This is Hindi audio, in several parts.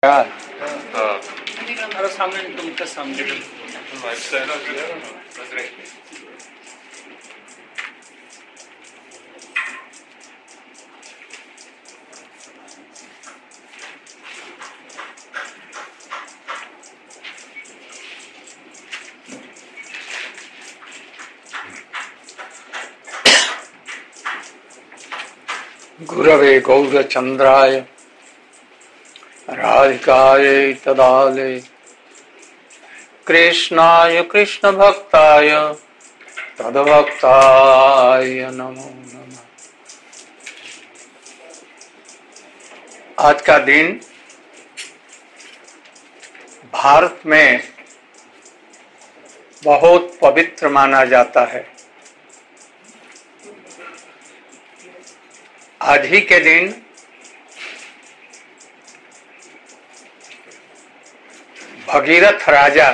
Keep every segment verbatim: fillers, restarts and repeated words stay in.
हाँ। अरे सामने तुमके सामने गुरवे गौरचंद्राय राधिकायै तदालये कृष्णाय कृष्ण भक्ताय तद्भक्ताय नमो नमः। आज का दिन भारत में बहुत पवित्र माना जाता है। आज ही के दिन भगीरथ राजा,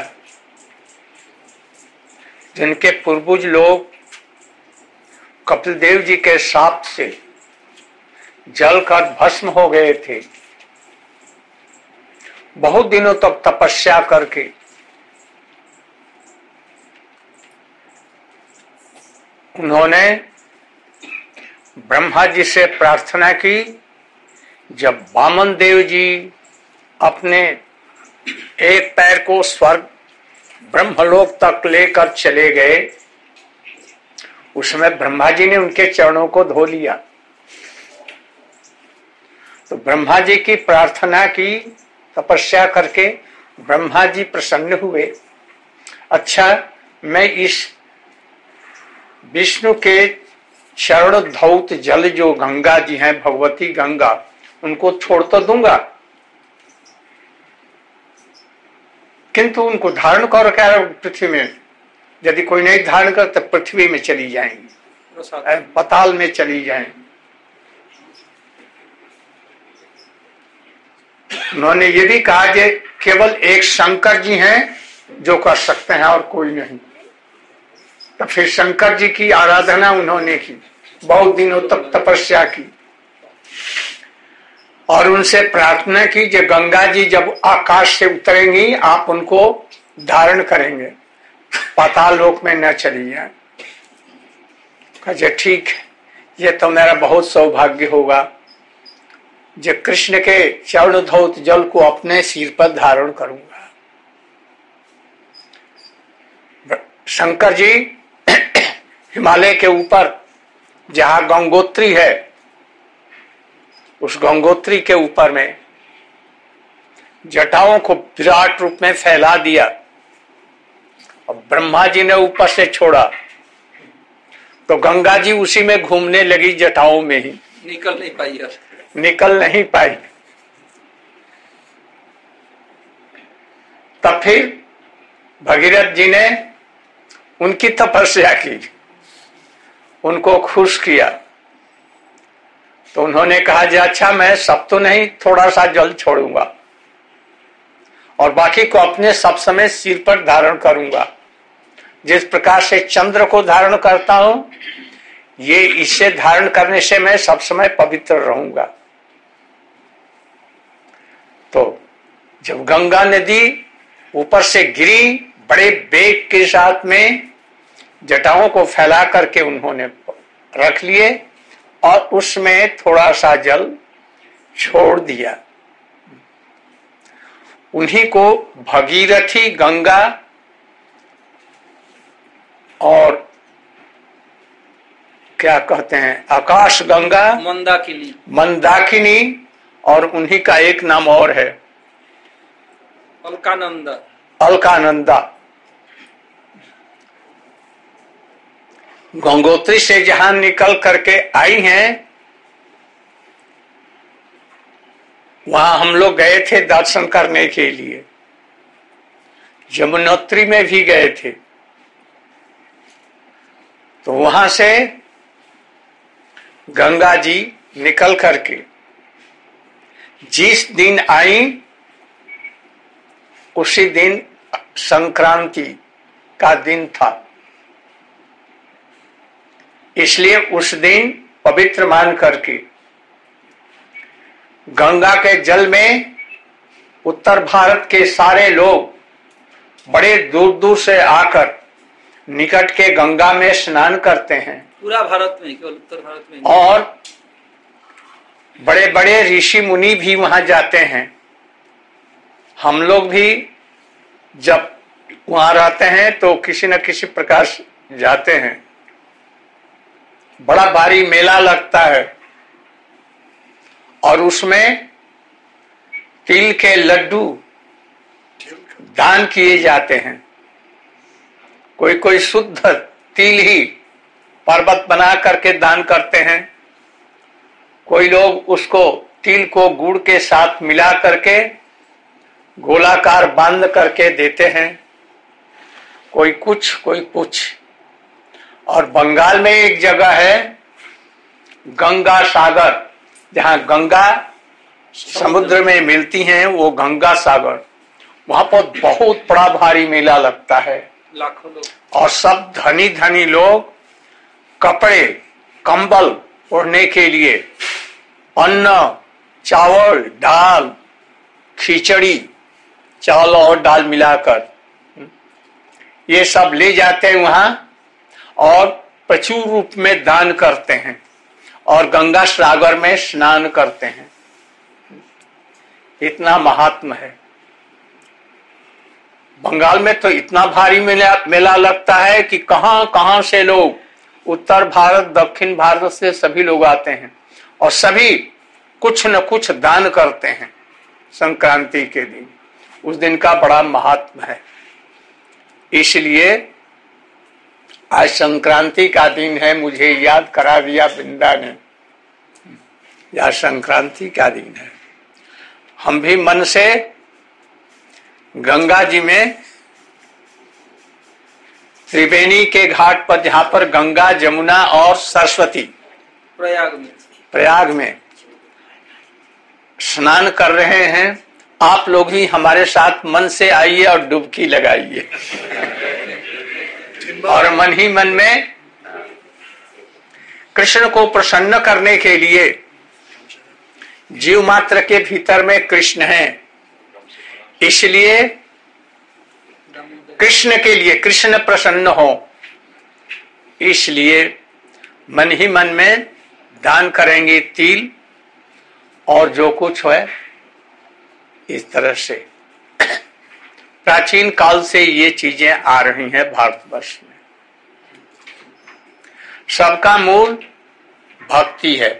जिनके पूर्वज लोग कपिल देव जी के शाप से जलकर भस्म हो गए थे, बहुत दिनों तक तपस्या करके उन्होंने ब्रह्मा जी से प्रार्थना की। जब वामन देव जी अपने एक पैर को स्वर्ग ब्रह्मलोक तक लेकर चले गए, उसमें ब्रह्मा जी ने उनके चरणों को धो लिया। तो ब्रह्मा जी की प्रार्थना की, तपस्या करके ब्रह्मा जी प्रसन्न हुए। अच्छा, मैं इस विष्णु के चरण धौत जल जो गंगा जी हैं, भगवती गंगा, उनको छोड़ तो दूंगा, किंतु उनको धारण कर क्या पृथ्वी में, यदि कोई नहीं धारण कर तो पृथ्वी में चली जाएंगी, पताल में चली जाएंगी। उन्होंने ये भी कहा कि केवल एक शंकर जी हैं जो कर सकते हैं और कोई नहीं। तो फिर शंकर जी की आराधना उन्होंने की, बहुत दिनों तक तपस्या की और उनसे प्रार्थना की कि गंगा जी जब आकाश से उतरेंगी आप उनको धारण करेंगे, पाताल लोक में न चली जाए। कहे ठीक है, ये तो मेरा बहुत सौभाग्य होगा जो कृष्ण के चरण धौत जल को अपने सिर पर धारण करूंगा। शंकर जी हिमालय के ऊपर जहां गंगोत्री है, उस गंगोत्री के ऊपर में जटाओं को विराट रूप में फैला दिया और ब्रह्मा जी ने ऊपर से छोड़ा तो गंगा जी उसी में घूमने लगी, जटाओं में ही निकल नहीं पाई यार। निकल नहीं पाई। तब फिर भगीरथ जी ने उनकी तपस्या की, उनको खुश किया। तो उन्होंने कहा जी अच्छा, मैं सब तो नहीं, थोड़ा सा जल छोड़ूंगा और बाकी को अपने सब समय सिर पर धारण करूंगा। जिस प्रकार से चंद्र को धारण करता हूं, ये इसे धारण करने से मैं सब समय पवित्र रहूंगा। तो जब गंगा नदी ऊपर से गिरी, बड़े वेग के साथ में जटाओं को फैला करके उन्होंने रख लिए और उसमें थोड़ा सा जल छोड़ दिया। उन्हीं को भगीरथी गंगा और क्या कहते हैं, आकाश गंगा, मंदाकिनी मंदाकिनी, और उन्हीं का एक नाम और है अलकानंदा। अलकानंदा। गंगोत्री से जहां निकल करके आई हैं, वहां हम लोग गए थे दर्शन करने के लिए। यमुनोत्री में भी गए थे। तो वहां से गंगा जी निकल करके जिस दिन आई, उसी दिन संक्रांति का दिन था। इसलिए उस दिन पवित्र मान करके गंगा के जल में उत्तर भारत के सारे लोग बड़े दूर दूर से आकर निकट के गंगा में स्नान करते हैं। पूरा भारत में, केवल उत्तर भारत में? और बड़े बड़े ऋषि मुनि भी वहां जाते हैं। हम लोग भी जब वहां रहते हैं तो किसी न किसी प्रकार से जाते हैं। बड़ा भारी मेला लगता है और उसमें तिल के लड्डू दान किए जाते हैं। कोई कोई शुद्ध तिल ही पर्वत बना करके दान करते हैं। कोई लोग उसको तिल को गुड़ के साथ मिला करके गोलाकार बांध करके देते हैं। कोई कुछ कोई कुछ। और बंगाल में एक जगह है गंगा सागर, जहां गंगा समुद्र में मिलती हैं, वो गंगा सागर। वहां पर बहुत बड़ा भारी मेला लगता है। लाखों लोग, और सब धनी धनी लोग कपड़े कंबल ओढ़ने के लिए अन्न, चावल, दाल, खिचड़ी, चावल और दाल मिलाकर ये सब ले जाते हैं वहां और प्रचुर रूप में दान करते हैं और गंगा सागर में स्नान करते हैं। इतना महात्मा है। बंगाल में तो इतना भारी मेला मेला लगता है कि कहां कहां से लोग, उत्तर भारत दक्षिण भारत से सभी लोग आते हैं और सभी कुछ न कुछ दान करते हैं संक्रांति के दिन। उस दिन का बड़ा महात्मा है। इसलिए आज संक्रांति का दिन है, मुझे याद करा दिया वृंदा ने। यह संक्रांति का दिन है। हम भी मन से गंगा जी में त्रिवेणी के घाट पर, जहां पर गंगा जमुना और सरस्वती प्रयाग में प्रयाग में स्नान कर रहे हैं, आप लोग ही हमारे साथ मन से आइए और डुबकी लगाइए और मन ही मन में कृष्ण को प्रसन्न करने के लिए, जीव मात्र के भीतर में कृष्ण है, इसलिए कृष्ण के लिए कृष्ण प्रसन्न हो, इसलिए मन ही मन में दान करेंगे तिल और जो कुछ है। इस तरह से प्राचीन काल से ये चीजें आ रही हैं भारतवर्ष में। सबका मूल भक्ति है।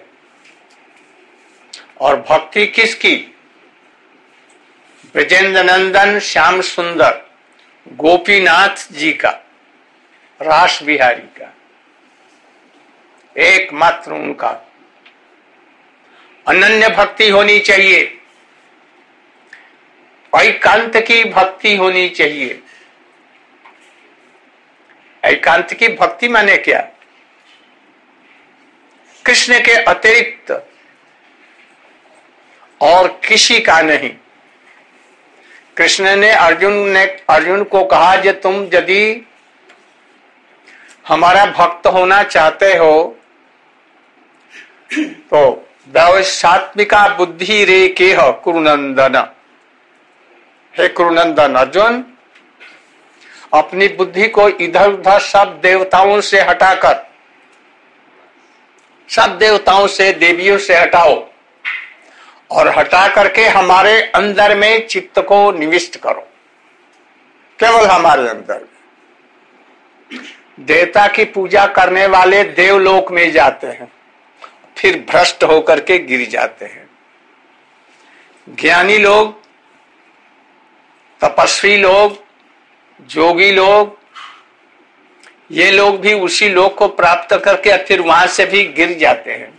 और भक्ति किसकी? ब्रजेंद्र नंदन श्याम सुंदर गोपीनाथ जी का, रास बिहारी का, एकमात्र उनका। अनन्य भक्ति होनी चाहिए, एकांत की भक्ति होनी चाहिए। एकांत की भक्ति माने क्या? कृष्ण के अतिरिक्त और किसी का नहीं। कृष्ण ने अर्जुन ने अर्जुन को कहा, जे तुम यदि हमारा भक्त होना चाहते हो तो व्यवसात्मिका बुद्धि रे के हो कुरुनंदन। हे कुरुनंदन, अर्जुन अपनी बुद्धि को इधर उधर सब देवताओं से हटाकर, सब देवताओं से, देवियों से हटाओ और हटा करके हमारे अंदर में चित्त को निविष्ट करो, केवल हमारे अंदर में। देवता की पूजा करने वाले देवलोक में जाते हैं, फिर भ्रष्ट होकर के गिर जाते हैं। ज्ञानी लोग, तपस्वी लोग, जोगी लोग, ये लोग भी उसी लोक को प्राप्त करके फिर वहां से भी गिर जाते हैं।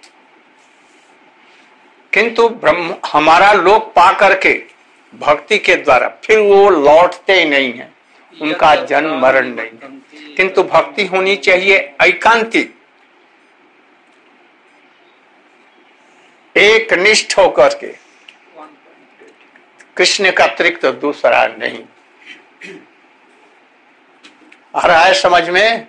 किंतु ब्रह्म हमारा लोक पा करके भक्ति के द्वारा फिर वो लौटते ही नहीं है, उनका जन्म मरण नहीं है। किंतु भक्ति होनी चाहिए एकांतिक, एक निष्ठ होकर के, कृष्ण का अतिरिक्त तो दूसरा नहीं। आ रहा है समझ में?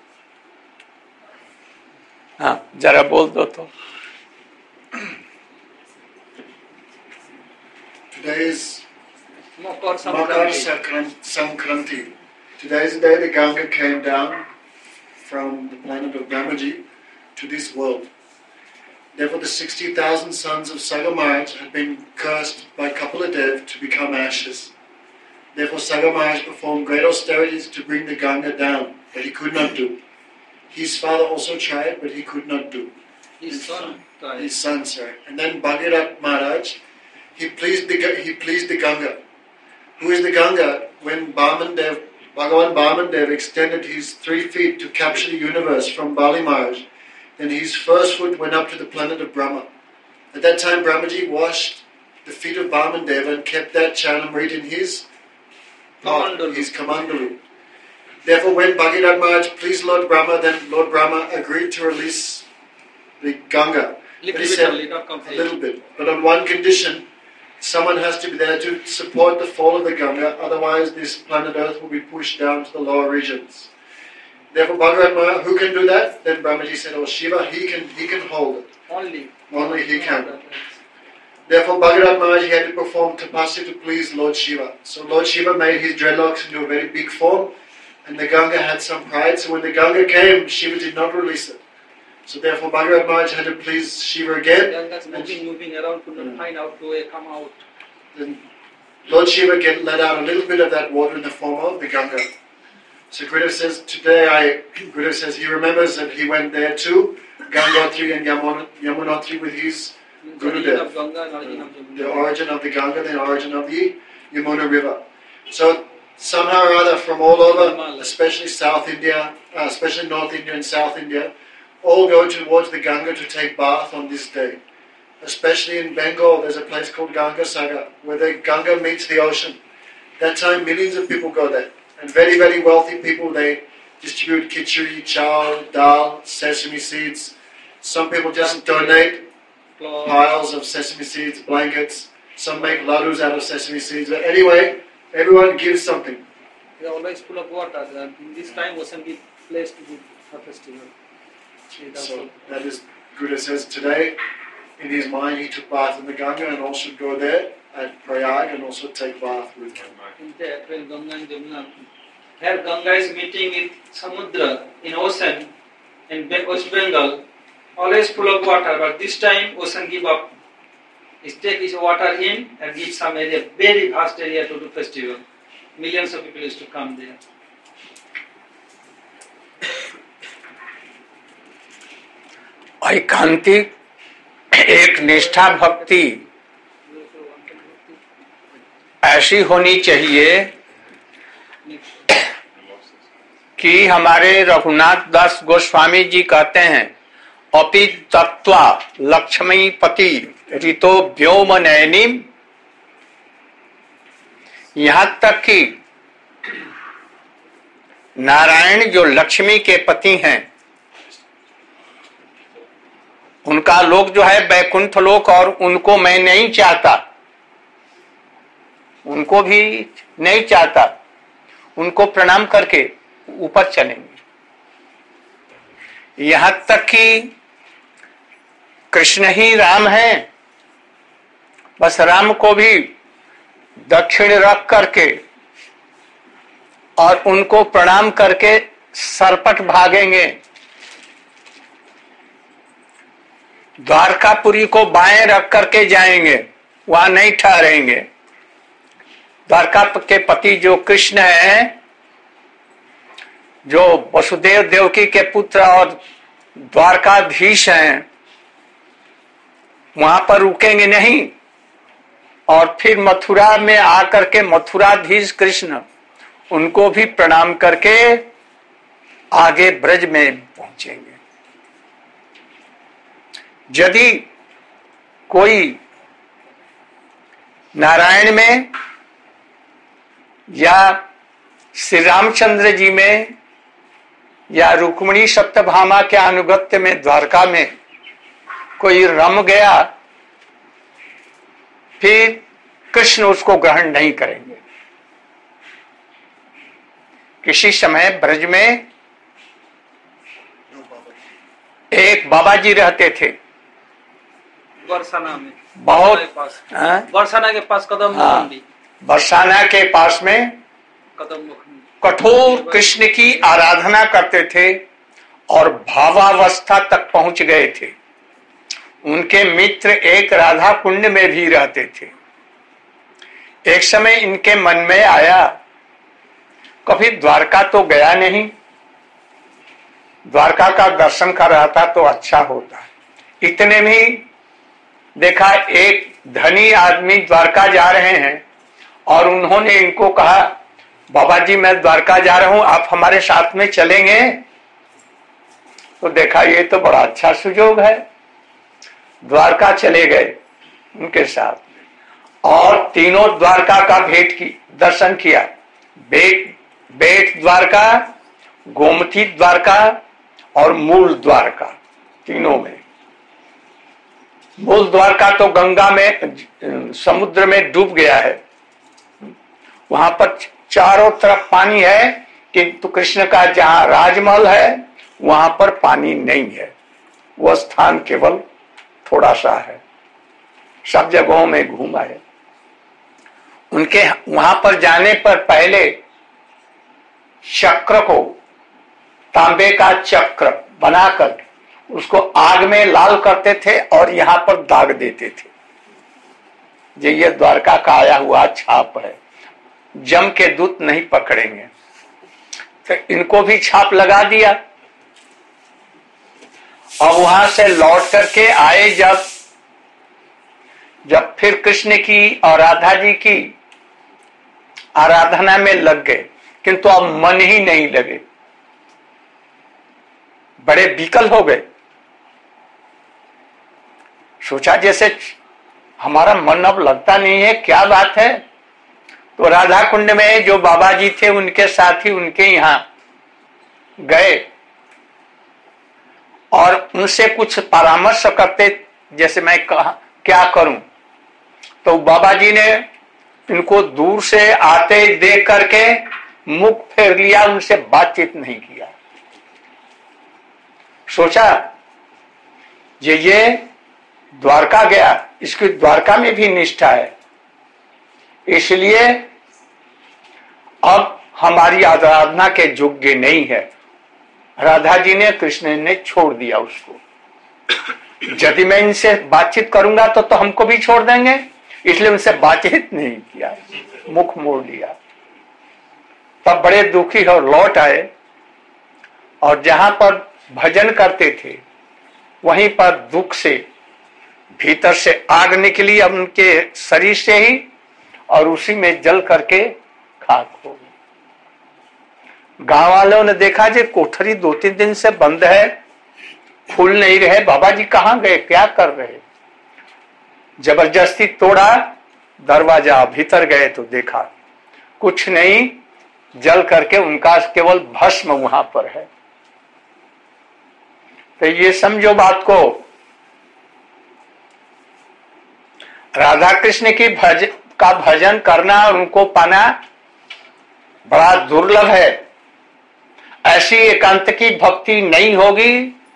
हाँ, जरा बोल दो तो। today is Makar Makar Sankranti. Sankranti. Today is the day the Ganga came down from the planet of Brahmaji to this world. Therefore, the sixty thousand sons of Sagamaj had been cursed by Kapaladev to become ashes. Therefore, Sagamaj performed great austerities to bring the Ganga down, but he could not do. His father also tried, but he could not do. His son tried. His son, sorry. And then Bhagirath Maharaj, he pleased the he pleased the Ganga. Who is the Ganga? When Bhamandev, Bhagavan Bhamandev extended his three feet to capture the universe from Bali Maharaj, then his first foot went up to the planet of Brahma. At that time, Brahmaji washed the feet of Bhamandev and kept that Charnamrita in his Kamandalu. his Kamandalu. Therefore, when Bhagirath Maharaj pleased Lord Brahma, then Lord Brahma agreed to release the Ganga. Little But he bit said, only, not a complete. little bit. But on one condition, someone has to be there to support the fall of the Ganga, otherwise this planet Earth will be pushed down to the lower regions. Therefore, Bhagavad Maharaj, who can do that? Then Brahmaji said, oh Shiva, he can he can hold it. Only. Only he can. Therefore, Bhagavad Maharaj he had to perform tapasya to please Lord Shiva. So Lord Shiva made his dreadlocks into a very big form, and the Ganga had some pride. So when the Ganga came, Shiva did not release it. So therefore, Bhagavad Maharaj had to please Shiva again. Ganga's moving, moving around, could not find out the way, come out. Then Lord Shiva get, let out a little bit of that water in the form of the Ganga. So Gurudev says, today I, Gurudev says he remembers that he went there too, Gangotri and Yamun, Yamunotri with his Origin of Gurudev. Ganga and origin of Yamuna. The origin of the Ganga, the origin of the Yamuna River. So somehow or other from all over, especially South India, uh, especially North India and South India, all go towards the Ganga to take bath on this day. Especially in Bengal, there's a place called Ganga Sagar, where the Ganga meets the ocean. That time, millions of people go there. And very, very wealthy people, they distribute khichdi, chow, dal, sesame seeds. Some people just donate piles of sesame seeds, blankets. Some make laddus out of sesame seeds. But anyway, everyone gives something. They are always full of water. And in this time, wasn't be place to do a festival. So that is, Gurudev says today, in his mind, he took bath in the Ganga and all should go there at Prayag and also take bath with him. In that, when Ganga and Jamuna, here Ganga is meeting with Samudra in ocean in West Bengal, always full of water, but this time ocean give up. It take his water in and give some area, very vast area to do festival. Millions of people used to come there. ऐकांतिक एक निष्ठा भक्ति ऐसी होनी चाहिए कि हमारे रघुनाथ दास गोस्वामी जी कहते हैं अपि तत्वा लक्ष्मी पति ऋतो व्योम नयनीम, यहां तक कि नारायण जो लक्ष्मी के पति हैं, उनका लोक जो है बैकुंठ लोक, और उनको मैं नहीं चाहता, उनको भी नहीं चाहता, उनको प्रणाम करके ऊपर चलेंगे। यहां तक कि कृष्ण ही राम हैं, बस राम को भी दक्षिण रख करके और उनको प्रणाम करके सरपट भागेंगे। द्वारकापुरी को बाएं रख करके जाएंगे, वहां नहीं ठहरेंगे। द्वारका के पति जो कृष्ण हैं, जो वसुदेव देवकी के पुत्र और द्वारकाधीश हैं, वहां पर रुकेंगे नहीं, और फिर मथुरा में आकर के मथुराधीश कृष्ण उनको भी प्रणाम करके आगे ब्रज में पहुंचेंगे। यदि कोई नारायण में या श्री रामचंद्र जी में या रुक्मिणी सत्यभामा के अनुगत्य में द्वारका में कोई रम गया, फिर कृष्ण उसको ग्रहण नहीं करेंगे। किसी समय ब्रज में एक बाबा जी रहते थे, बरसाना में बहुत के पास हाँ? बरसाना के पास कदम हाँ, मंडी बरसाना के पास में कदम मुखंडी कठोर कृष्ण की आराधना करते थे और भावावस्था तक पहुंच गए थे। उनके मित्र एक राधा कुंड में भी रहते थे। एक समय इनके मन में आया, कभी द्वारका तो गया नहीं, द्वारका का दर्शन कर रहा था तो अच्छा होता। इतने में देखा एक धनी आदमी द्वारका जा रहे हैं और उन्होंने इनको कहा, बाबा जी मैं द्वारका जा रहा हूं, आप हमारे साथ में चलेंगे? तो देखा ये तो बड़ा अच्छा सुयोग है, द्वारका चले गए उनके साथ और तीनों द्वारका का भेंट की दर्शन किया। बेट बेट द्वारका, गोमती द्वारका और मूल द्वारका, तीनों में। मूल द्वारका तो गंगा में समुद्र में डूब गया है, वहां पर चारों तरफ पानी है, किंतु कृष्ण का जहां राजमहल है वहां पर पानी नहीं है। वह स्थान केवल थोड़ा सा है, सब जगहों में घूमा है। उनके वहां पर जाने पर पहले चक्र को, तांबे का चक्र बनाकर उसको आग में लाल करते थे और यहां पर दाग देते थे। जो ये द्वारका का आया हुआ छाप है, जम के दूत नहीं पकड़ेंगे। तो इनको भी छाप लगा दिया और वहां से लौट करके आए जब जब फिर कृष्ण की और राधा जी की आराधना में लग गए, किंतु अब मन ही नहीं लगे, बड़े विकल हो गए। सोचा जैसे हमारा मन अब लगता नहीं है, क्या बात है? तो राधा कुंड में जो बाबा जी थे उनके साथी उनके यहां गए और उनसे कुछ परामर्श करते, जैसे मैं कहा क्या करूं। तो बाबा जी ने इनको दूर से आते देख करके मुख फेर लिया, उनसे बातचीत नहीं किया। सोचा ये ये द्वारका गया, इसकी द्वारका में भी निष्ठा है, इसलिए अब हमारी आराधना के योग्य नहीं है। राधा जी ने, कृष्ण ने छोड़ दिया उसको। यदि मैं इनसे बातचीत करूंगा तो तो हमको भी छोड़ देंगे, इसलिए उनसे बातचीत नहीं किया, मुख मोड़ लिया। तब बड़े दुखी और लौट आए और जहां पर भजन करते थे वहीं पर दुख से भीतर से आग निकली अब उनके शरीर से ही और उसी में जल करके खाक हो गई। गांव वालों ने देखा जी कोठरी दो तीन दिन से बंद है, खुल नहीं रहे, बाबा जी कहाँ गए, क्या कर रहे? जबरदस्ती तोड़ा दरवाजा, भीतर गए तो देखा कुछ नहीं, जल करके उनका केवल भस्म वहां पर है। तो ये समझो बात को, राधा कृष्ण की भज का भजन करना और उनको पाना बड़ा दुर्लभ है। ऐसी एकांत की भक्ति नहीं होगी,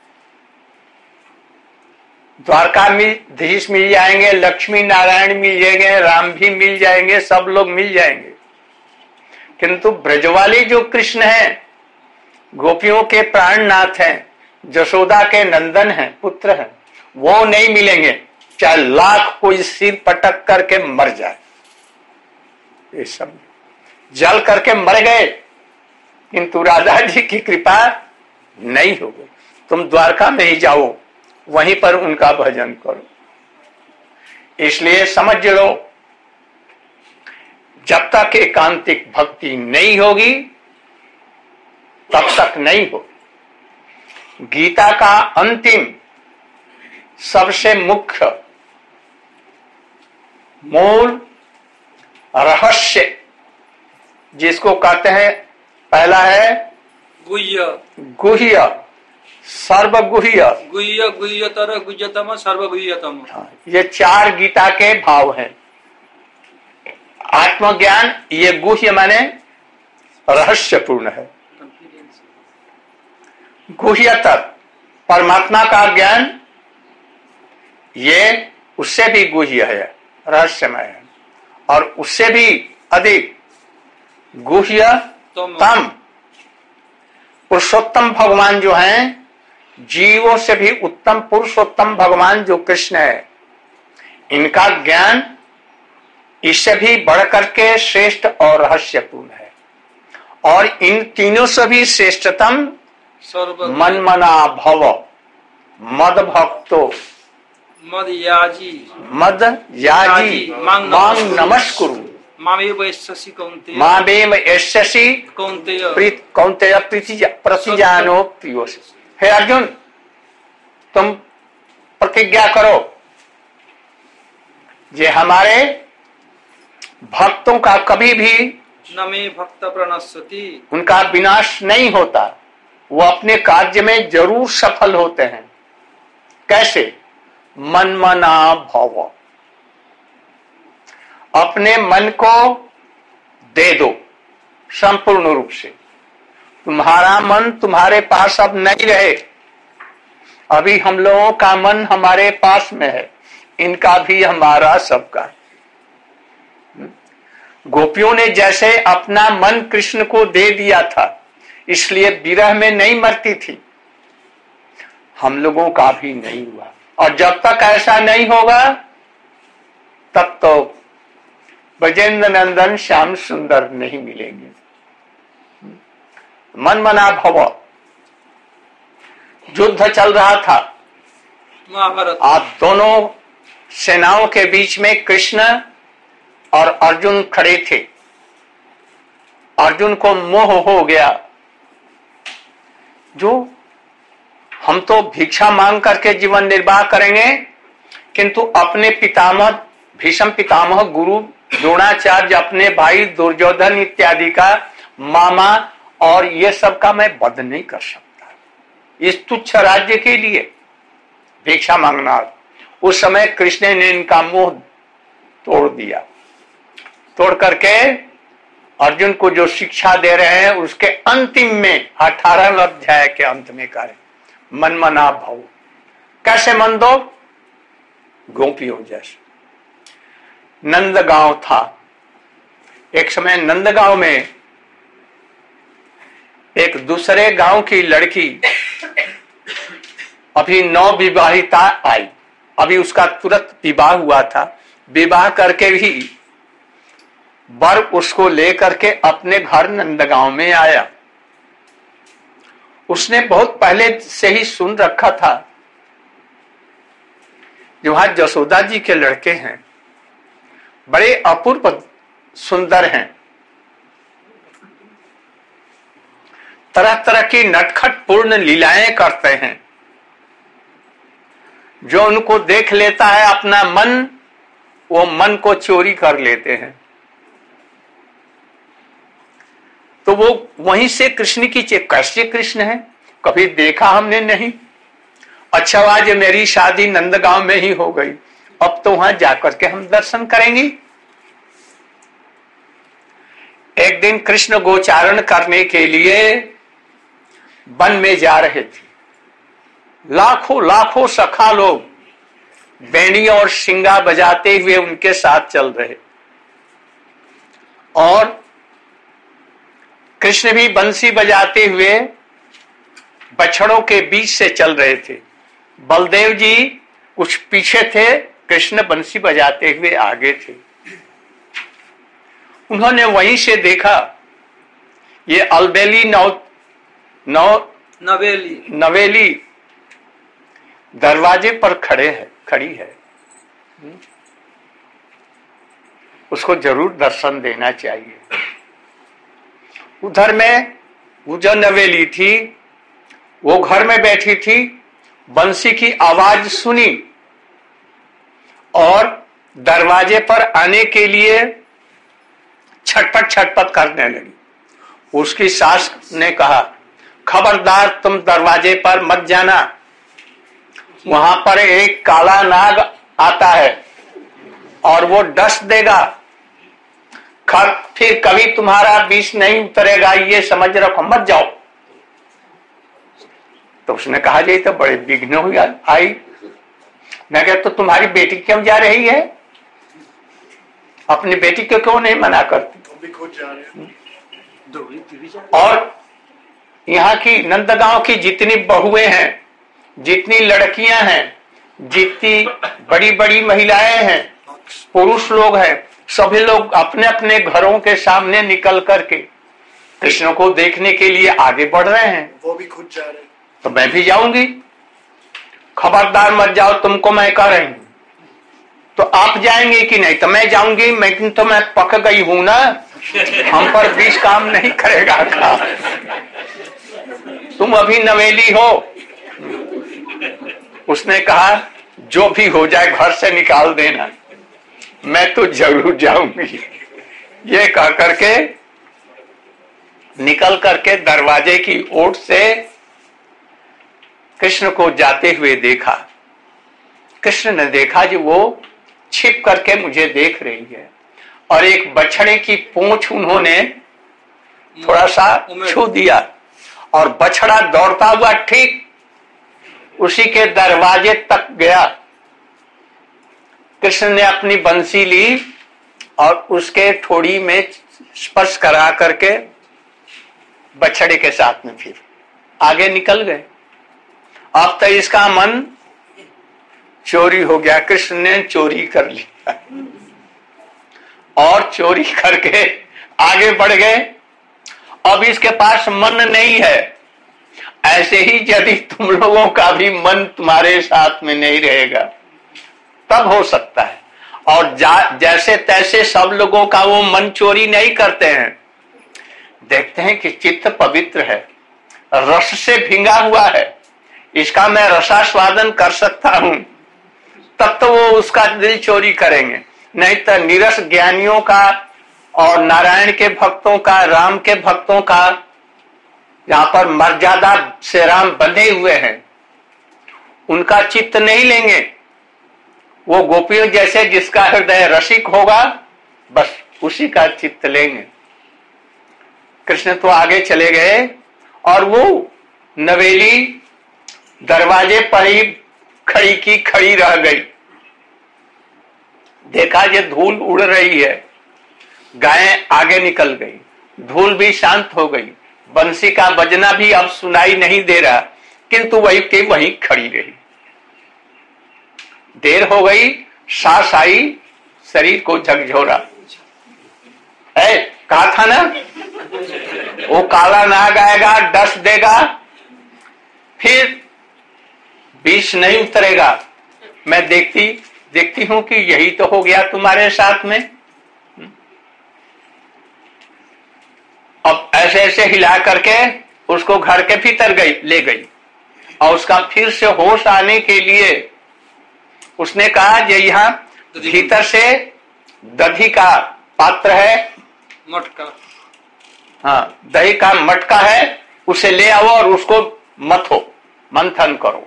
द्वारका में धीश मिल जाएंगे, लक्ष्मी नारायण मिल जाएंगे, राम भी मिल जाएंगे, सब लोग मिल जाएंगे, किंतु ब्रजवाली जो कृष्ण हैं, गोपियों के प्राणनाथ हैं, जशोदा के नंदन हैं, पुत्र हैं, वो नहीं मिलेंगे, चाहे लाख कोई सिर पटक करके मर जाए। ये सब जल करके मर गए, किंतु राधा जी की कृपा नहीं हो गई। तुम द्वारका में ही जाओ, वहीं पर उनका भजन करो। इसलिए समझ लो, जब तक एकांतिक भक्ति नहीं होगी तब तक नहीं हो। गीता का अंतिम सबसे मुख्य मूल रहस्य जिसको कहते हैं, पहला है गुह्य गुह्य, सर्वगुह्य, गुह्य गुह्यतर गुह्यतम सर्वगुह्यतम। ये चार गीता के भाव हैं। आत्मज्ञान ये गुह्य माने रहस्यपूर्ण है। गुह्यतर परमात्मा का ज्ञान, ये उससे भी गुह्य है, रहस्यमय है, और उससे भी अधिक गुह्य तम पुरुषोत्तम भगवान जो हैं, जीवों से भी उत्तम पुरुषोत्तम भगवान जो कृष्ण है, इनका ज्ञान इससे भी बढ़कर के श्रेष्ठ और रहस्यपूर्ण है। और इन तीनों से भी श्रेष्ठतम मनमना भव मद भक्तो मद याजी मद याजी मांग नमस्कुरु मामेव यस्यसि कौन्तेय मामेव यस्यसि कौन्तेय प्रीत कौन्तेय प्रतिजानो प्रियोसि। हे अर्जुन, तुम प्रतिज्ञा करो जे हमारे भक्तों का कभी भी न मे भक्त प्रणश्यति, उनका विनाश नहीं होता, वो अपने कार्य में जरूर सफल होते हैं। कैसे? मनमना भव, अपने मन को दे दो संपूर्ण रूप से। तुम्हारा मन तुम्हारे पास अब नहीं रहे, अभी हम लोगों का मन हमारे पास में है, इनका भी हमारा सबका। गोपियों ने जैसे अपना मन कृष्ण को दे दिया था, इसलिए विरह में नहीं मरती थी, हम लोगों का भी नहीं हुआ। और जब तक ऐसा नहीं होगा तब तो ब्रजेंद्र नंदन श्याम सुंदर नहीं मिलेंगे। मनमना भव, युद्ध चल रहा था महाभारत, आप दोनों सेनाओं के बीच में कृष्ण और अर्जुन खड़े थे। अर्जुन को मोह हो गया, जो हम तो भिक्षा मांग करके जीवन निर्वाह करेंगे, किंतु अपने पितामह भीष्म पितामह गुरु द्रोणाचार्य, अपने भाई दुर्योधन इत्यादि का मामा और ये सब का मैं वध नहीं कर सकता इस तुच्छ राज्य के लिए भिक्षा मांगना। उस समय कृष्ण ने इनका मोह तोड़ दिया। तोड़ करके अर्जुन को जो शिक्षा दे रहे हैं उसके अंतिम में अठारहवें अध्याय के अंत में करें मनमना भव। कैसे मन दो? गोपियों जैसे। नंदगांव था, एक समय नंदगांव में एक दूसरे गांव की लड़की अभी नवविवाहिता आई, अभी उसका तुरंत विवाह हुआ था। विवाह करके भी वर उसको लेकर के अपने घर नंदगांव में आया। उसने बहुत पहले से ही सुन रखा था जो वहां जसोदा जी के लड़के हैं, बड़े अपूर्व सुंदर हैं, तरह तरह की नटखट पूर्ण लीलाएं करते हैं। जो उनको देख लेता है अपना मन, वो मन को चोरी कर लेते हैं। तो वो वहीं से कृष्ण की चे कैसे कृष्ण है, कभी देखा हमने नहीं। अच्छा आज मेरी शादी नंदगांव में ही हो गई, अब तो वहां जाकर के हम दर्शन करेंगे। एक दिन कृष्ण गोचारण करने के लिए वन में जा रहे थे। लाखों लाखों सखा लोग बेणी और शिंगा बजाते हुए उनके साथ चल रहे, और कृष्ण भी बंसी बजाते हुए बछड़ों के बीच से चल रहे थे। बलदेव जी कुछ पीछे थे, कृष्ण बंसी बजाते हुए आगे थे। उन्होंने वहीं से देखा ये अलबेली नौ नौ नवेली नवेली दरवाजे पर खड़े है खड़ी है, उसको जरूर दर्शन देना चाहिए। उधर में वो जो नवेली थी वो घर में बैठी थी, बंसी की आवाज सुनी और दरवाजे पर आने के लिए छटपट छटपट करने लगी। उसकी सास ने कहा, खबरदार तुम दरवाजे पर मत जाना, वहां पर एक काला नाग आता है और वो डस देगा, फिर कभी तुम्हारा विष नहीं उतरेगा, ये समझ रखो, मत जाओ। तो उसने कहा, जी तो बड़े विघ्न हुआ आई, मैं कहता तो तुम्हारी बेटी क्यों जा रही है, अपनी बेटी को क्यों नहीं मना करती? तुम भी खुद जा रहे हो। और यहाँ की नंदगांव की जितनी बहुएं हैं, जितनी लड़कियां हैं, जितनी बड़ी बड़ी महिलाएं हैं, पुरुष लोग हैं, सभी लोग अपने अपने घरों के सामने निकल करके कृष्ण को देखने के लिए आगे बढ़ रहे हैं। वो भी खुद जा रहे हैं। तो मैं भी जाऊंगी, खबरदार मत जाओ, तुमको मैं कह रही हूं। तो आप जाएंगे कि नहीं? तो मैं जाऊंगी, मैं तो मैं पक गई हूं ना, हम पर बीच काम नहीं करेगा का। तुम अभी नवेली हो। उसने कहा जो भी हो जाए घर से निकाल देना, मैं तो जरूर जाऊंगी। ये कह करके निकल करके दरवाजे की ओर से कृष्ण को जाते हुए देखा। कृष्ण ने देखा कि वो छिप करके मुझे देख रही है और एक बछड़े की पूंछ उन्होंने थोड़ा सा छू दिया और बछड़ा दौड़ता हुआ ठीक उसी के दरवाजे तक गया। कृष्ण ने अपनी बंसी ली और उसके ठोड़ी में स्पर्श करा करके बछड़े के साथ में फिर आगे निकल गए। अब तो इसका मन चोरी हो गया, कृष्ण ने चोरी कर लिया और चोरी करके आगे बढ़ गए। अब इसके पास मन नहीं है। ऐसे ही यदि तुम लोगों का भी मन तुम्हारे साथ में नहीं रहेगा तब हो सकता है। और जैसे तैसे सब लोगों का वो मन चोरी नहीं करते हैं। देखते हैं कि चित्त पवित्र है, रस से भींगा हुआ है, इसका मैं रसास्वादन कर सकता हूं, तब तो वो उसका दिल चोरी करेंगे। नहीं तो निरस ज्ञानियों का और नारायण के भक्तों का, राम के भक्तों का, जहां पर मर्यादा से राम बंधे हुए हैं, उनका चित्त नहीं लेंगे। वो गोपियों जैसे जिसका हृदय रसिक होगा बस उसी का चित्त लेंगे। कृष्ण तो आगे चले गए और वो नवेली दरवाजे पर ही खड़ी की खड़ी रह गई। देखा ये धूल उड़ रही है, गायें आगे निकल गई, धूल भी शांत हो गई, बंसी का बजना भी अब सुनाई नहीं दे रहा, किंतु वही के वहीं खड़ी रही। देर हो गई, सांस आई, शरीर को झकझोरा। ऐ कहा था ना वो काला नाग आएगा, डस देगा, फिर विष नहीं उतरेगा। मैं देखती देखती हूं कि यही तो हो गया तुम्हारे साथ में। अब ऐसे ऐसे हिला करके उसको घर के भीतर गई ले गई और उसका फिर से होश आने के लिए उसने कहा ये यहाँ भीतर से दही का पात्र है, मटका, हाँ दही का मटका है, उसे ले आओ और उसको मथो, मंथन करो।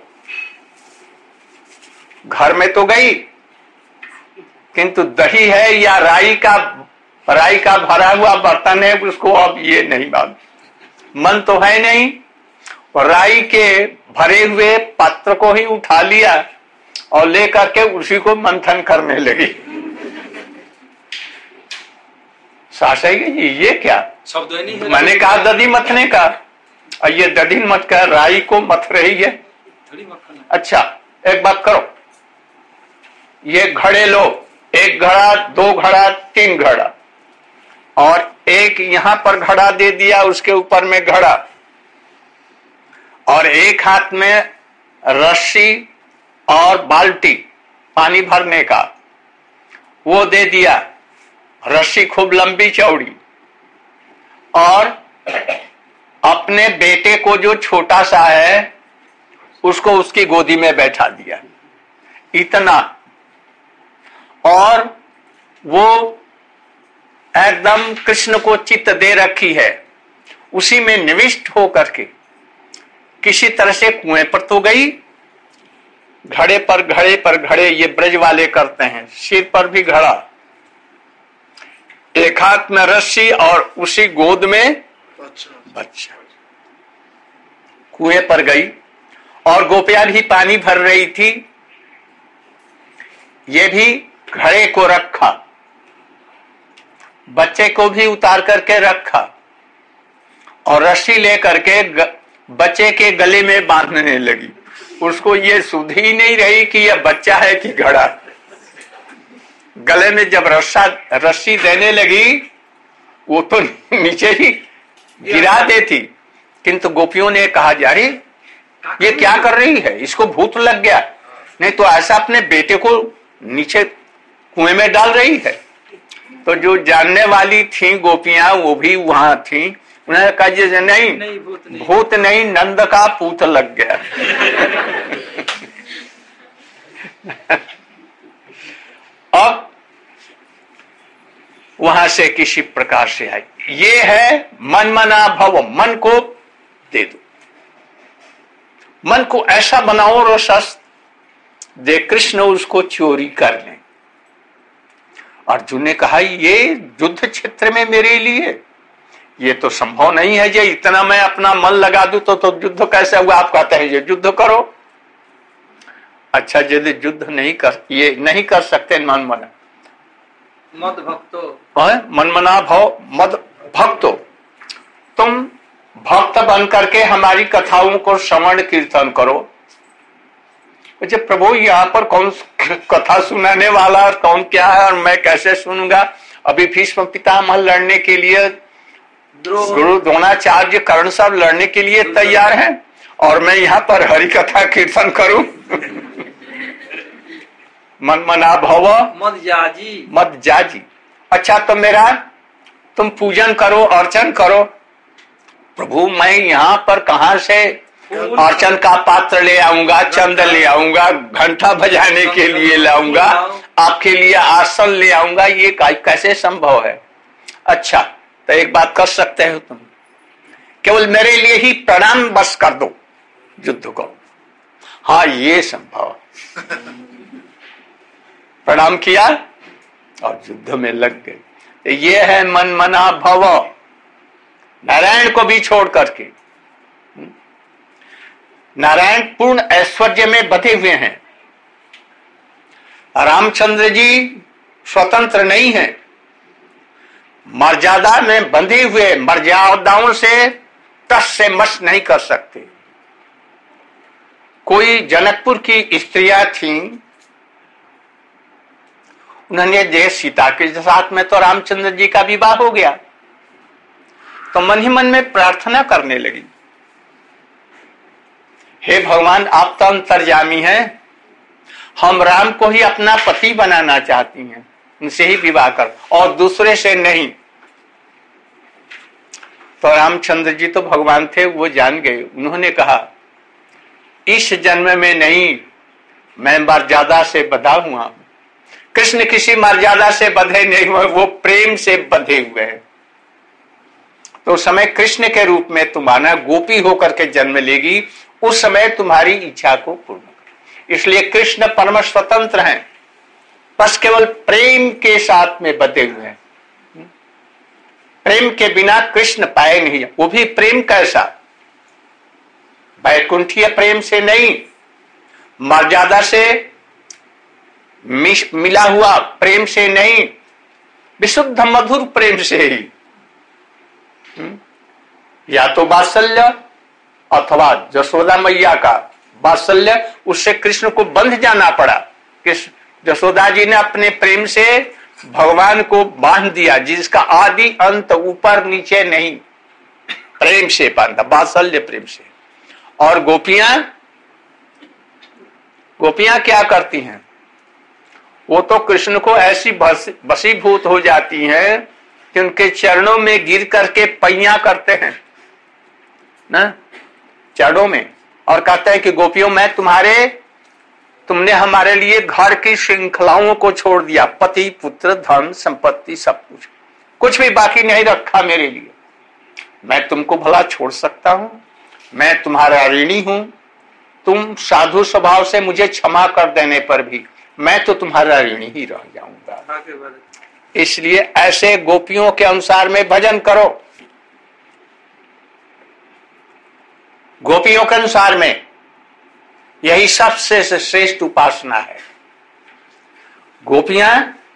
घर में तो गई किंतु दही है या राई का राई का भरा हुआ बर्तन है, उसको अब ये नहीं मालूम, मन तो है नहीं। और राई के भरे हुए पात्र को ही उठा लिया और लेकर के उसी को मंथन करने लगी। सासई जी ये क्या शब्द नहीं है। मैंने कहा दधी मथने का, और ये दधी मत कर राई को मथ रही है। अच्छा एक बात करो, ये घड़े लो, एक घड़ा, दो घड़ा, तीन घड़ा, और एक यहां पर घड़ा दे दिया, उसके ऊपर में घड़ा, और एक हाथ में रस्सी और बाल्टी पानी भरने का वो दे दिया, रस्सी खूब लंबी चौड़ी, और अपने बेटे को जो छोटा सा है उसको उसकी गोदी में बैठा दिया, इतना। और वो एकदम कृष्ण को चित्त दे रखी है, उसी में निविष्ट होकर के किसी तरह से कुएं पर तो गई, घड़े पर घड़े पर घड़े ये ब्रज वाले करते हैं, सिर पर भी घड़ा, एक हाथ में रस्सी और उसी गोद में बच्चा। कुएं पर गई और गोपियां भी पानी भर रही थी, ये भी घड़े को रखा, बच्चे को भी उतार करके रखा और रस्सी ले करके बच्चे के गले में बांधने लगी। उसको ये सुध ही नहीं रही कि यह बच्चा है कि घड़ा। गले में जब रस्सा रस्सी देने लगी, वो तो नीचे ही गिरा देती, किंतु गोपियों ने कहा जारी ये क्या कर रही है, इसको भूत लग गया, नहीं तो ऐसा अपने बेटे को नीचे कुएं में डाल रही है। तो जो जानने वाली थी गोपियां वो भी वहां थी, उन्होंने कहा जी नहीं, नहीं भूत नहीं, भूत नहीं, नंद का पूत लग गया। अब वहां से किसी प्रकार से आई, ये है मन मना भव, मन को दे दो, मन को ऐसा बनाओ रसस दे, कृष्ण उसको चोरी कर लें। अर्जुन ने कहा ये युद्ध क्षेत्र में मेरे लिए ये तो संभव नहीं है, ये इतना मैं अपना मन लगा दूं तो तो युद्ध कैसे हुआ। आप कहते हैं ये युद्ध करो, अच्छा यदि युद्ध नहीं कर ये नहीं कर सकते मन मना मद भक्तो, मन मना भव मद भक्तो, तुम भक्त बन करके हमारी कथाओं को श्रवण कीर्तन करो। मुझे प्रभु यहाँ पर कौन कथा सुनाने वाला और कौन क्या है और मैं कैसे सुनूंगा। अभी भीष्म पितामह लड़ने के लिए, गुरु द्रोणाचार्य कर्ण सब लड़ने के लिए तैयार हैं और मैं यहाँ पर हरि कथा कीर्तन करूं। मन मना भव मद जाजी, मद जाजी। अच्छा तो मेरा तुम पूजन करो, अर्चन करो। प्रभु मैं यहाँ पर कहां से अर्चन का पात्र ले आऊंगा, चंद ले आऊंगा, घंटा बजाने के लिए लाऊंगा, आपके लिए आसन ले आऊंगा, ये कैसे संभव है। अच्छा तो एक बात कर सकते हो तुम, केवल मेरे लिए ही प्रणाम बस कर दो युद्ध को। हाँ ये संभव। प्रणाम किया और युद्ध में लग गए। ये है मन मना भव, नारायण को भी छोड़ करके। नारायण पूर्ण ऐश्वर्य में बधे हुए हैं, रामचंद्र जी स्वतंत्र नहीं है, मर्यादा में बंधे हुए, मर्यादाओं से टस से मस नहीं कर सकते। कोई जनकपुर की स्त्रियां थीं, उन्होंने जय सीता के साथ में तो रामचंद्र जी का विवाह हो गया, तो मन ही मन में प्रार्थना करने लगी, हे भगवान आप तो अंतर्यामी हैं, हम राम को ही अपना पति बनाना चाहती हैं, उनसे ही विवाह कर और दूसरे से नहीं। तो रामचंद्र जी तो भगवान थे, वो जान गए। उन्होंने कहा इस जन्म में नहीं, मैं मर्यादा से बंधा हुआ हूं। कृष्ण किसी मर्यादा से बंधे नहीं हुए, वो प्रेम से बंधे हुए हैं। तो उस समय कृष्ण के रूप में तुम्हारा गोपी होकर के जन्म लेगी, उस समय तुम्हारी इच्छा को पूर्ण कर। इसलिए कृष्ण परम स्वतंत्र हैं, बस केवल प्रेम के साथ में बंधे हुए हैं। प्रेम के बिना कृष्ण पाए नहीं। वो भी प्रेम कैसा, वैकुंठीय प्रेम से नहीं, मर्यादा से मिला हुआ प्रेम से नहीं, विशुद्ध मधुर प्रेम से ही। या तो वात्सल्य अथवा जसोदा मैया का वात्सल्य, उससे कृष्ण को बंध जाना पड़ा। कृष्ण जसोदा जी ने अपने प्रेम से भगवान को बांध दिया, जिसका आदि अंत ऊपर नीचे नहीं, प्रेम से बांधा, वात्सल्य प्रेम से। और गोपियां गोपियां क्या करती हैं, वो तो कृष्ण को ऐसी वशीभूत हो जाती हैं कि उनके चरणों में गिर करके पैया करते हैं ना, चरणों में, और कहते हैं कि गोपियों मैं तुम्हारे तुमने हमारे लिए घर की श्रृंखलाओं को छोड़ दिया, पति पुत्र धन संपत्ति सब कुछ, कुछ भी बाकी नहीं रखा मेरे लिए। मैं तुमको भला छोड़ सकता हूं? मैं तुम्हारा ऋणी हूं, तुम साधु स्वभाव से मुझे क्षमा कर देने पर भी मैं तो तुम्हारा ऋणी ही रह जाऊंगा। इसलिए ऐसे गोपियों के अनुसार में भजन करो, गोपियों के अनुसार में, यही सबसे श्रेष्ठ उपासना है। गोपियां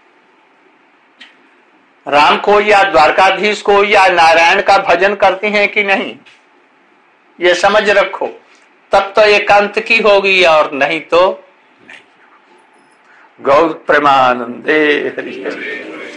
राम को या द्वारकाधीश को या नारायण का भजन करती हैं कि नहीं, ये समझ रखो, तब तो एकांत की होगी और नहीं तो नहीं। गौर प्रेमानंदे Hari Hari.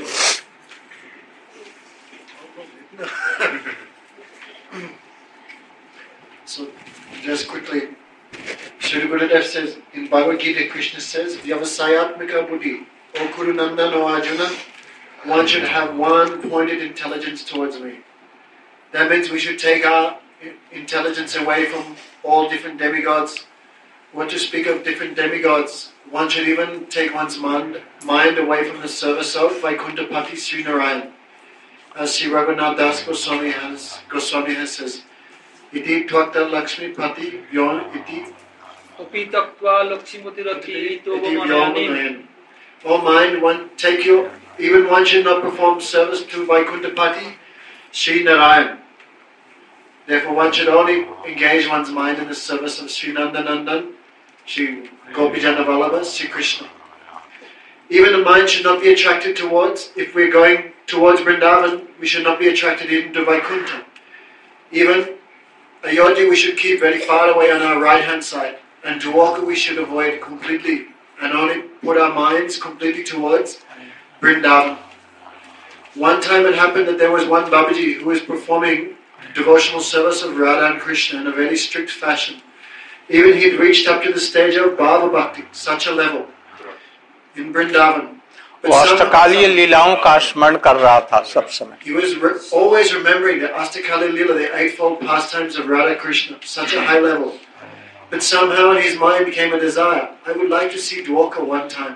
So, just quickly, Sri Gurudev says, in Bhagavad Gita, Krishna says, Vyavasayatmika buddhi, O Kurunandan, O Arjuna, one should have one pointed intelligence towards me. That means we should take our intelligence away from all different demigods. What to speak of different demigods, one should even take one's mind, mind away from the service of Vaikuntapati Sri Narayan. As Sri Raghunath Das Goswami has, Goswami has says, Iti Twakta Lakshmi Pati Vyon Iti Upi Taktva Lakshmati Rati Iti Vyomanayan. O mind, one take your, even one should not perform service to Vaikuntapati Sri Narayan. Therefore one should only engage one's mind in the service of Sri Nandanandan, Sri Gopijana Vallabha, Sri Krishna. Even the mind should not be attracted towards, if we're going towards Vrindavan, we should not be attracted even to Vaikuntha. Even Ayodhya we should keep very far away on our right hand side, and Dwarka we should avoid completely and only put our minds completely towards Vrindavan. One time it happened that there was one Babaji who was performing devotional service of Radha and Krishna in a very strict fashion. Even he had reached up to the stage of Bhava Bhakti, such a level in Vrindavan. वो अष्टकालीय लीलाओं का स्मरण कर रहा था सब समय. He was re- always remembering the Astakali Leela, the eightfold pastimes of Radha Krishna, such a high level. But somehow in his mind became a desire. I would like to see Dwarka one time.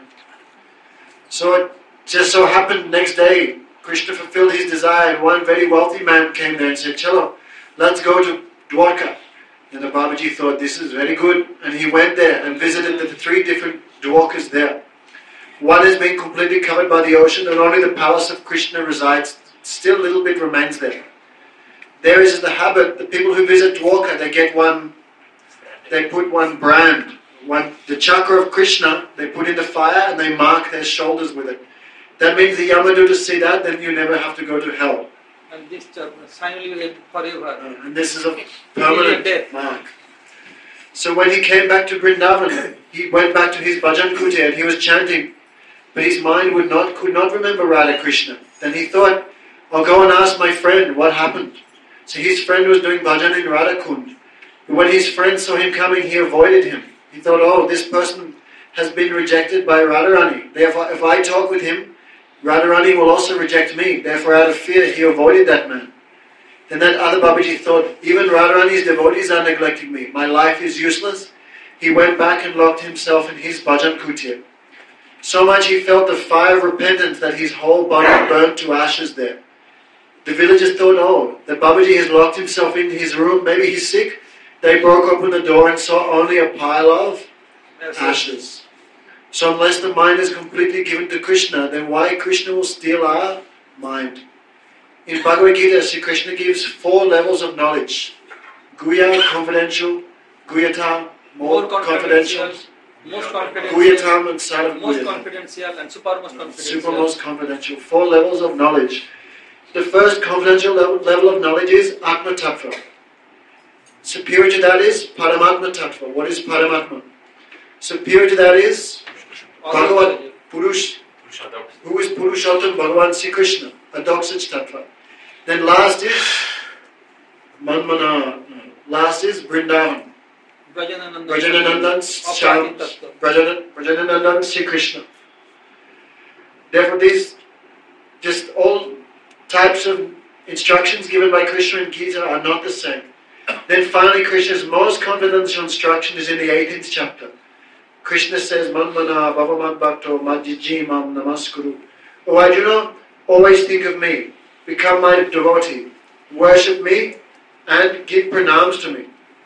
So it just so happened next day, Krishna fulfilled his desire, and one very wealthy man came there and said, Chalo, let's go to Dwarka. And the Babaji thought, this is very good. And he went there and visited the three different Dwarkas there. One has been completely covered by the ocean, and only the palace of Krishna resides. Still a little bit remains there. There is the habit, the people who visit Dwarka, they get one, they put one brand, one, the chakra of Krishna, they put in the fire and they mark their shoulders with it. That means the Yamaduta see that, then you never have to go to hell. And this sign will live forever. Uh, and this is a permanent mark. So when he came back to Vrindavan, he went back to his bhajan kutir and he was chanting, but his mind would not, could not remember Radha Krishna. Then he thought, I'll go and ask my friend what happened. So his friend was doing bhajan in Radha Kund. But when his friend saw him coming, he avoided him. He thought, oh, this person has been rejected by Radharani. Therefore, if I talk with him, Radharani will also reject me. Therefore, out of fear, he avoided that man. Then that other Babaji thought, even Radharani's devotees are neglecting me. My life is useless. He went back and locked himself in his bhajan kutir. So much he felt the fire of repentance that his whole body burned to ashes there. The villagers thought, oh, the Babaji has locked himself in his room. Maybe he's sick. They broke open the door and saw only a pile of ashes. So unless the mind is completely given to Krishna, then why Krishna will steal our mind? In Bhagavad Gita, Sri Krishna gives four levels of knowledge. Guya, confidential, Guyatam, more, more confidential, most confidential, Guyatam and side of most Guyatam. confidential and super most confidential. Super most confidential. Four levels of knowledge. The first confidential level, level of knowledge is Atma Tattva. Superior to that is Paramatma Tattva. What is Paramatma? Superior to that is Bhagavat Purush, who is Purushottam Bhagavan Sri Krishna, a Doxaj Tattva. Then last is Manmana, last is Vrindavan. Brajananandan Brajananandan Sri Krishna. Therefore these, just all types of instructions given by Krishna in Gita are not the same. Then finally Krishna's most confidential instruction is in the eighteenth chapter. Krishna says, Manmana Bhavamad Bhakto Madhijimam Namaskuru. O Arjuna, always think of me, become my devotee, worship me and give pranams to me.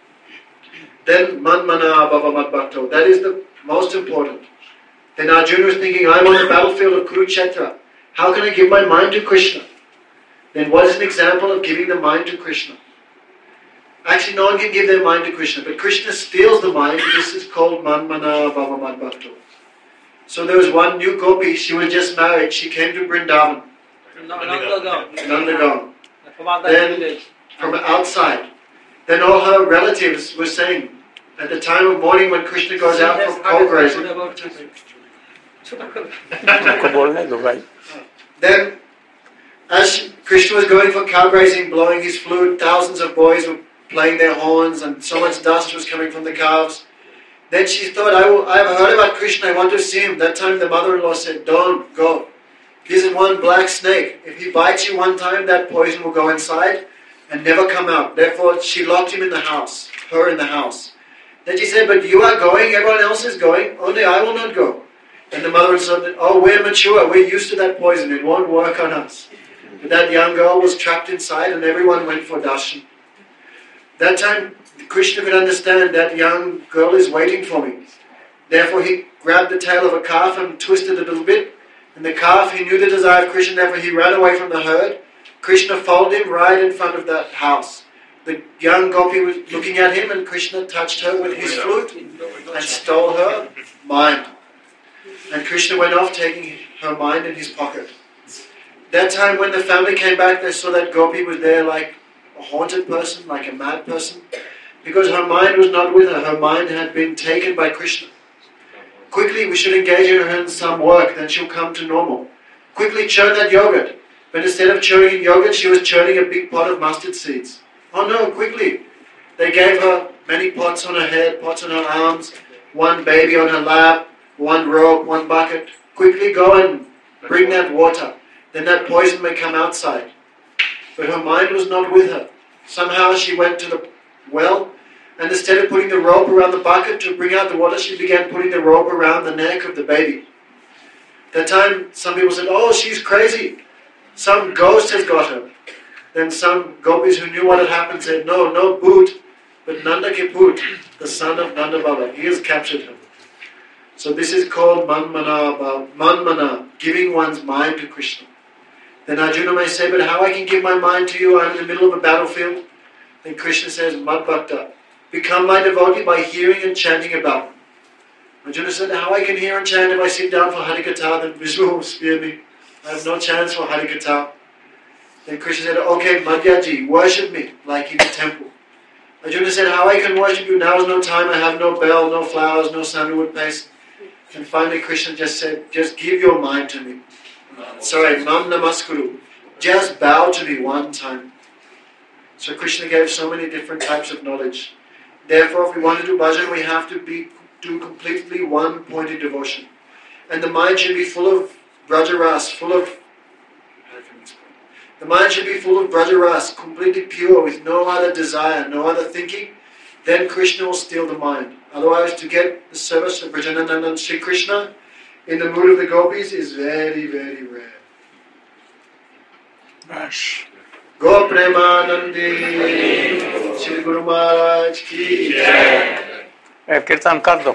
Then Manmana Bhavamad Bhakto, that is the most important. Then Arjuna is thinking, I'm on the battlefield of Kurukshetra. How can I give my mind to Krishna? Then what is an example of giving the mind to Krishna? Actually, no one can give their mind to Krishna, but Krishna steals the mind. This is called Manmana Bhavamad Bhakto. So there was one new gopi, she was just married, she came to Vrindavan, Nandagaon. Then from outside, then all her relatives were saying, at the time of morning when Krishna goes out for cow grazing, then as she, Krishna was going for cow grazing, blowing his flute, thousands of boys were playing their horns and so much dust was coming from the calves. Then she thought, I will, I've heard about Krishna, I want to see him. That time the mother-in-law said, don't go. He's one black snake. If he bites you one time, that poison will go inside and never come out. Therefore, she locked him in the house, her in the house. Then she said, but you are going, everyone else is going, only I will not go. And the mother-in-law said, oh, we're mature, we're used to that poison, it won't work on us. But that young girl was trapped inside and everyone went for darshan. That time, Krishna could understand that young girl is waiting for me. Therefore, he grabbed the tail of a calf and twisted it a little bit. And the calf, he knew the desire of Krishna, therefore he ran away from the herd. Krishna followed him right in front of that house. The young gopi was looking at him and Krishna touched her with his flute and stole her mind. And Krishna went off taking her mind in his pocket. That time when the family came back, they saw that gopi was there like a haunted person, like a mad person. Because her mind was not with her. Her mind had been taken by Krishna. Quickly, we should engage her in some work, then she'll come to normal. Quickly churn that yogurt. But instead of churning yogurt, she was churning a big pot of mustard seeds. Oh no, quickly. They gave her many pots on her head, pots on her arms, one baby on her lap, one rope, one bucket. Quickly go and bring that water. Then that poison may come outside. But her mind was not with her. Somehow she went to the well, and instead of putting the rope around the bucket to bring out the water, she began putting the rope around the neck of the baby. That time, some people said, oh, she's crazy. Some ghost has got her. Then some gopis who knew what had happened said, no, no Bhoot, but Nanda Ke Put, the son of Nanda Baba. He has captured her. So this is called Manmana, Manmana, giving one's mind to Krishna. Then Arjuna may say, but how I can give my mind to you? I'm in the middle of a battlefield. Then Krishna says, Mad Bhakta, become my devotee by hearing and chanting about me. Arjuna said, how I can hear and chant if I sit down for Harikatha, then Vishnu will spear me. I have no chance for Harikatha. Then Krishna said, okay, Madhyaji, worship me like in the temple. Arjuna said, how I can worship you? Now is no time, I have no bell, no flowers, no sandalwood paste. And finally Krishna just said, just give your mind to me. Sorry, Mam Namaskuru. Just bow to me one time. So Krishna gave so many different types of knowledge. Therefore, if we want to do bhajan, we have to be do completely one-pointed devotion. And the mind should be full of brajaras, full of... The mind should be full of brajaras, completely pure, with no other desire, no other thinking. Then Krishna will steal the mind. Otherwise, to get the service of Brajanandan Sri Krishna in the mood of the gopis is very, very rare. Rash. Go Premanandi, Shri Guru Maharaj ki jai. कीर्तन कर दो.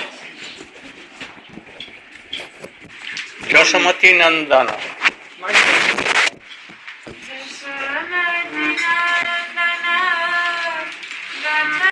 यशोमती नंदन.